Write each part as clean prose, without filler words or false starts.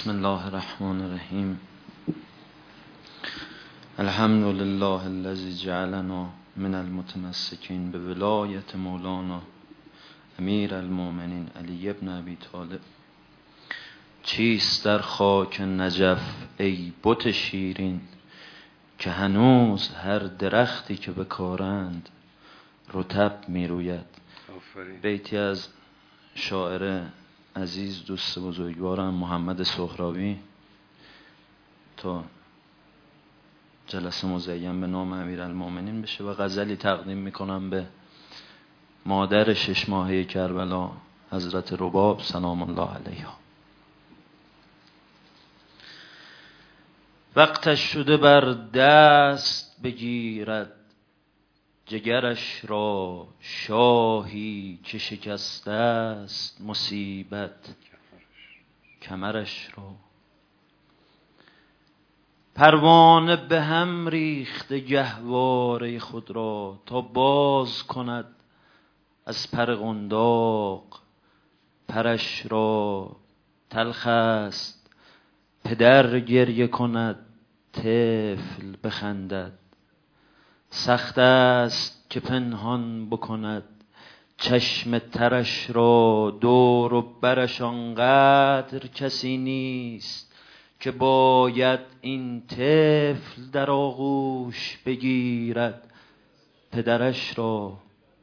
بسم الله الرحمن الرحیم. الحمد لله الذي جعلنا من المتمسکین به ولایت مولانا امیر المؤمنین علی ابن ابی طالب. چیست در خاک نجف ای بت شیرین، که هنوز هر درختی که بکارند رطب می روید. بیتی از شاعر عزیز دوست بزرگوارم محمد سهراوی تا جلسه مزین به نام امیرالمومنین بشه و غزلی تقدیم میکنم به مادر 6 ماهه کربلا حضرت رباب سلام الله علیها. وقتش شده بر دست بگیرد جگرش را شاهی که شکسته است مصیبت کمرش را. پروانه به هم ریخته گهواره خود را، تا باز کند از پر قنداق پرش را. تلخ است پدر گریه کند طفل بخندد، سخت است که پنهان بکند چشم ترش را. دور و برش آنقدر کسی نیست که باید این طفل در آغوش بگیرد پدرش را.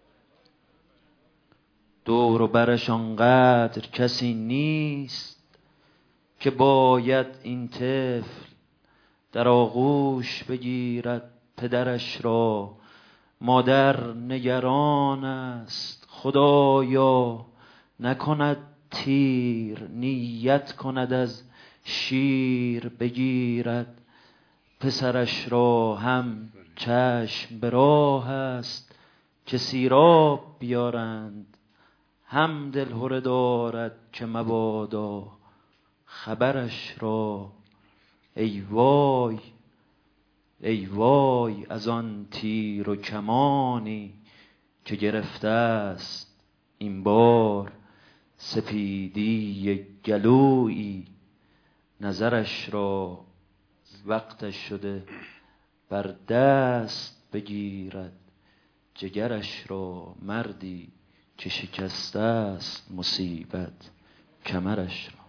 دور و برش آنقدر کسی نیست که باید این طفل در آغوش بگیرد پدرش را. مادر نگران است خدایا نکند تیر، نیت کند از شیر بگیرد پسرش را. هم چشم به راه است که سیراب بیارند، هم دلهره دارد که مبادا خبرش را. ای وای ای وای از آن تیر و کمانی که گرفته است این بار سپیدی گلویی نظرش را. وقتش شده بر دست بگیرد جگرش را، مردی که شکسته است مصیبت کمرش را.